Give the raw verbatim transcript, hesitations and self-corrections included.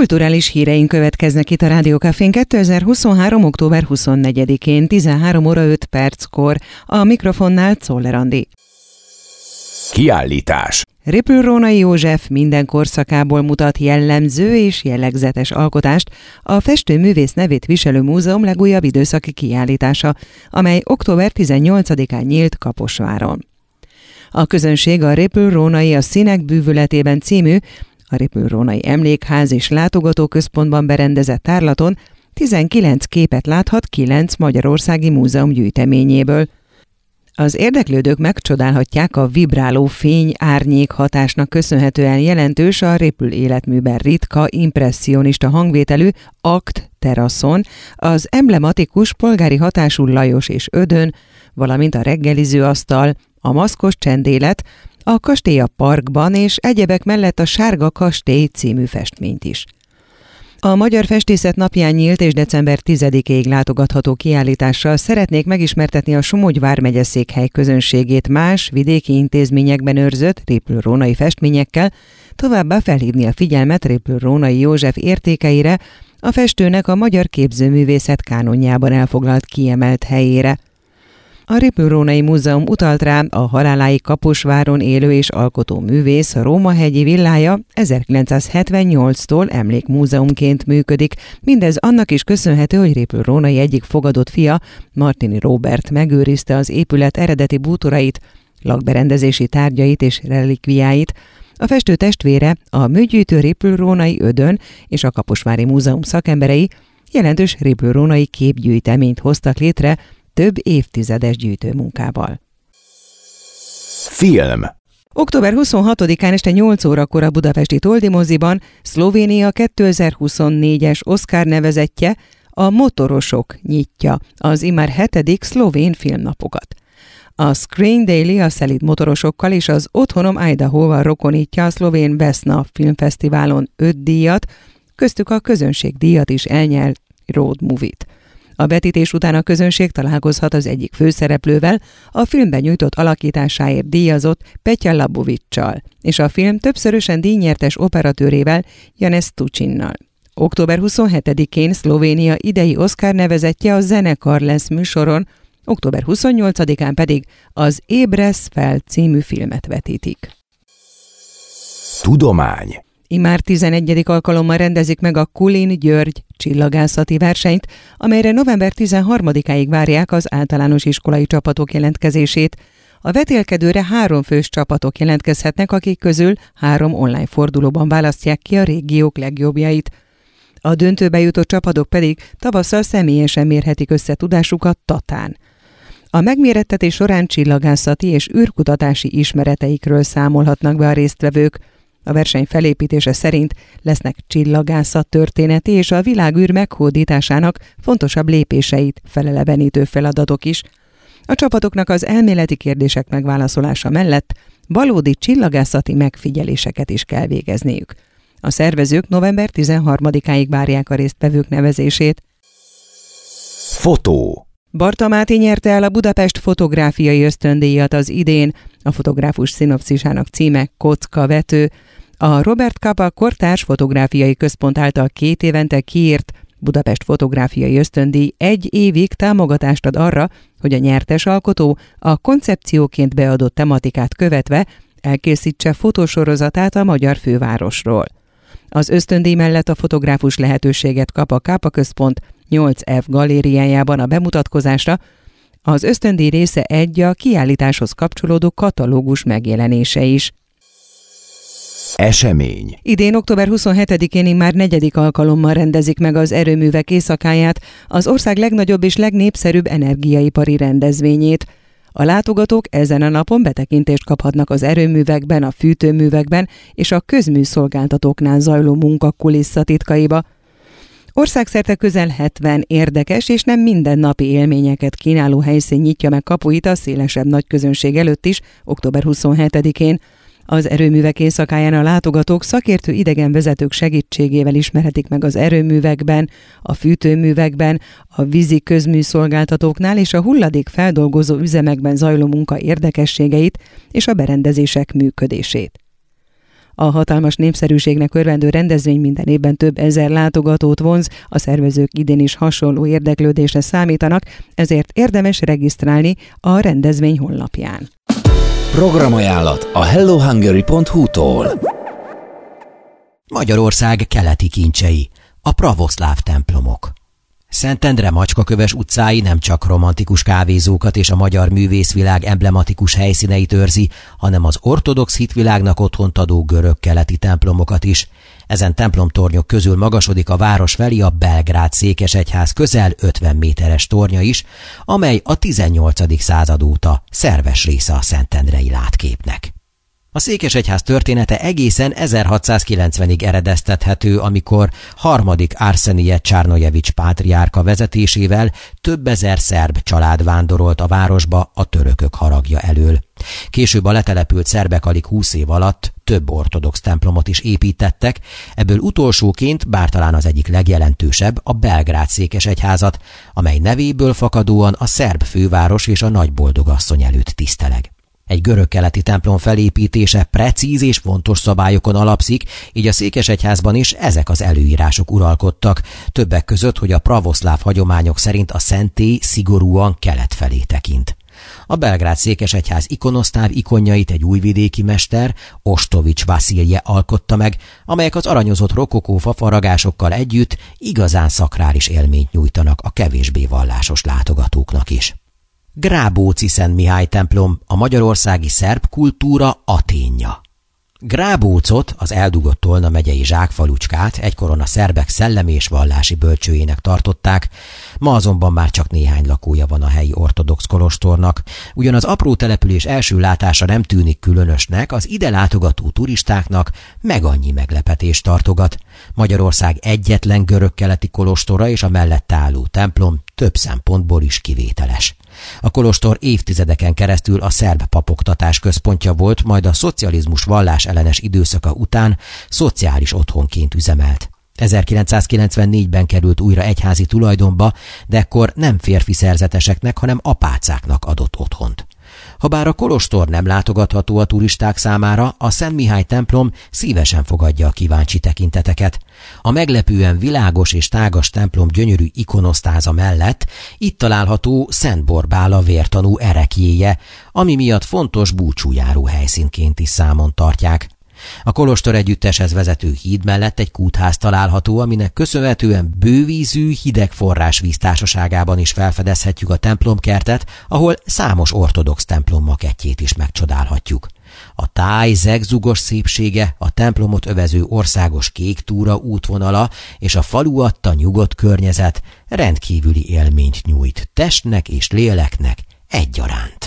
kulturális híreink következnek itt a Rádió Cafén kétezer-huszonhárom. október huszonnegyedikén tizenhárom óra öt perckor. A mikrofonnál Czoller Andi. Kiállítás. Répül Rónai József minden korszakából mutat jellemző és jellegzetes alkotást, a festőművész nevét viselő múzeum legújabb időszaki kiállítása, amely október tizennyolcadikán nyílt Kaposváron. A közönség a Répül Rónai a színek bűvületében című, a Répül Rónai Emlékház és Látogatóközpontban berendezett tárlaton tizenkilenc képet láthat kilenc magyarországi múzeum gyűjteményéből. Az érdeklődők megcsodálhatják a vibráló fény-árnyék hatásnak köszönhetően jelentős, a Répül életműben ritka, impresszionista hangvételű akt teraszon, az emblematikus polgári hatású Lajos és Ödön, valamint a reggeliző asztal, a maszkos csendélet, a kastély a parkban és egyebek mellett a Sárga kastély című festményt is. A Magyar Festészet napján nyílt és december tizedikéig látogatható kiállítással szeretnék megismertetni a Somogy vármegye székhely közönségét más vidéki intézményekben őrzött Répül Rónai festményekkel, továbbá felhívni a figyelmet Répül Rónai József értékeire, a festőnek a magyar képzőművészet kánonjában elfoglalt kiemelt helyére. A Répül Rónai Múzeum utalt rá, a haláláig Kaposváron élő és alkotó művész Rómahegyi villája ezerkilencszázhetvennyolctól emlékmúzeumként működik. Mindez annak is köszönhető, hogy Répül Rónai egyik fogadott fia, Martini Róbert megőrizte az épület eredeti bútorait, lakberendezési tárgyait és relikviáit. A festő testvére, a műgyűjtő Répül Rónai Ödön és a Kaposvári Múzeum szakemberei jelentős Répül Rónai képgyűjteményt hoztak létre, több évtizedes gyűjtőmunkával. Film. október huszonhatodikán este nyolc órakor a budapesti Toldi moziban Szlovénia kétezer-huszonnégyes Oscar nevezettje, a Motorosok nyitja az immár hetedik szlovén filmnapokat. A Screen Daily a szelíd motorosokkal és az Otthonom Idahoval rokonítja a szlovén Vesna filmfesztiválon öt díjat, köztük a közönségdíjat is elnyert road movie-t. A vetítés után a közönség találkozhat az egyik főszereplővel, a filmben nyújtott alakításáért díjazott Petya Labovics-csal, és a film többszörösen díjnyertes operatőrével, Janez Tucsinnal. október huszonhetedikén Szlovénia idei Oscar nevezettje a zenekar lesz műsoron, október huszonnyolcadikán pedig az Ébresz fel című filmet vetítik. Tudomány. Immár tizenegyedik alkalommal rendezik meg a Kulin György csillagászati versenyt, amelyre november tizenharmadikáig várják az általános iskolai csapatok jelentkezését. A vetélkedőre három fős csapatok jelentkezhetnek, akik közül három online fordulóban választják ki a régiók legjobbjait. A döntőbe jutott csapatok pedig tavasszal személyesen mérhetik össze tudásukat Tatán. A megmérettetés során csillagászati és űrkutatási ismereteikről számolhatnak be a résztvevők. A verseny felépítése szerint lesznek csillagászat történeti és a világűr meghódításának fontosabb lépéseit felelevenítő feladatok is. A csapatoknak az elméleti kérdések megválaszolása mellett valódi csillagászati megfigyeléseket is kell végezniük. A szervezők november tizenharmadikáig várják a résztvevők nevezését. Fotó. Barta Máté nyerte el a Budapest fotográfiai ösztöndíjat az idén, a fotográfus szinopszisának címe Kockavető. A Robert Capa Kortárs Fotográfiai Központ által két évente kiírt Budapest fotográfiai ösztöndíj egy évig támogatást ad arra, hogy a nyertes alkotó a koncepcióként beadott tematikát követve elkészítse fotósorozatát a magyar fővárosról. Az ösztöndíj mellett a fotográfus lehetőséget kap a Capa Központ nyolc F galériájában a bemutatkozásra, az ösztöndíj része egy a kiállításhoz kapcsolódó katalógus megjelenése is. Esemény. Idén október huszonhetedikén immár negyedik alkalommal rendezik meg az Erőművek éjszakáját, az ország legnagyobb és legnépszerűbb energiaipari rendezvényét. A látogatók ezen a napon betekintést kaphatnak az erőművekben, a fűtőművekben és a közműszolgáltatóknál zajló munka kulisszatitkaiba. Országszerte közel hetven érdekes és nem mindennapi élményeket kínáló helyszín nyitja meg kapuit a szélesebb nagyközönség előtt is október huszonhetedikén. Az Erőművek éjszakáján a látogatók szakértő idegenvezetők segítségével ismerhetik meg az erőművekben, a fűtőművekben, a vízi közműszolgáltatóknál és a hulladék feldolgozó üzemekben zajló munka érdekességeit és a berendezések működését. A hatalmas népszerűségnek örvendő rendezvény minden évben több ezer látogatót vonz, a szervezők idén is hasonló érdeklődésre számítanak, ezért érdemes regisztrálni a rendezvény honlapján. Programajánlat a hello hungary pont hu-tól. Magyarország keleti kincsei, a pravoszláv templomok. Szentendre Macskaköves utcái nem csak romantikus kávézókat és a magyar művészvilág emblematikus helyszíneit őrzi, hanem az ortodox hitvilágnak otthont adó görög-keleti templomokat is. Ezen templomtornyok közül magasodik a város felé a Belgrád székesegyház közel ötven méteres tornya is, amely a tizennyolcadik század óta szerves része a szentendrei látképnek. A székesegyház története egészen ezerhatszázkilencvenig eredeztethető, amikor harmadik Arsenije Csárnojevics pátriárka vezetésével több ezer szerb család vándorolt a városba a törökök haragja elől. Később a letelepült szerbek alig húsz év alatt több ortodox templomot is építettek, ebből utolsóként, bár talán az egyik legjelentősebb, a Belgrád székesegyházat, amely nevéből fakadóan a szerb főváros és a nagyboldogasszony előtt tiszteleg. Egy görög-keleti templom felépítése precíz és fontos szabályokon alapszik, így a székesegyházban is ezek az előírások uralkodtak, többek között, hogy a pravoszláv hagyományok szerint a szentély szigorúan kelet felé tekint. A Belgrád székesegyház ikonosztáv ikonjait egy újvidéki mester, Ostovics Vasilje alkotta meg, amelyek az aranyozott rokokó fafaragásokkal együtt igazán szakrális élményt nyújtanak a kevésbé vallásos látogatóknak is. Grábóci Szent Mihály templom, a magyarországi szerb kultúra Athénja. Grábócot, az eldugott Tolna megyei zsákfalucskát egykoron a szerbek szellemi és vallási bölcsőjének tartották, ma azonban már csak néhány lakója van a helyi ortodox kolostornak. Ugyan az apró település első látása nem tűnik különösnek, az ide látogató turistáknak meg annyi meglepetést tartogat. Magyarország egyetlen görög-keleti kolostora és a mellette álló templom több szempontból is kivételes. A kolostor évtizedeken keresztül a szerb papoktatás központja volt, majd a szocializmus vallás ellenes időszaka után szociális otthonként üzemelt. ezerkilencszázkilencvennégyben került újra egyházi tulajdonba, de ekkor nem férfi szerzeteseknek, hanem apácáknak adott otthont. Habár a kolostor nem látogatható a turisták számára, a Szent Mihály templom szívesen fogadja a kíváncsi tekinteteket. A meglepően világos és tágas templom gyönyörű ikonosztáza mellett itt található Szent Borbála vértanú ereklyéje, ami miatt fontos búcsújáró helyszínként is számon tartják. A kolostor együtteshez vezető híd mellett egy kútház található, aminek köszönhetően bővízű, hideg forrásvíz társaságában is felfedezhetjük a templomkertet, ahol számos ortodox templom makettjét is megcsodálhatjuk. A táj zegzugos szépsége, a templomot övező országos kék túra útvonala és a falu adta nyugodt környezet rendkívüli élményt nyújt testnek és léleknek egyaránt.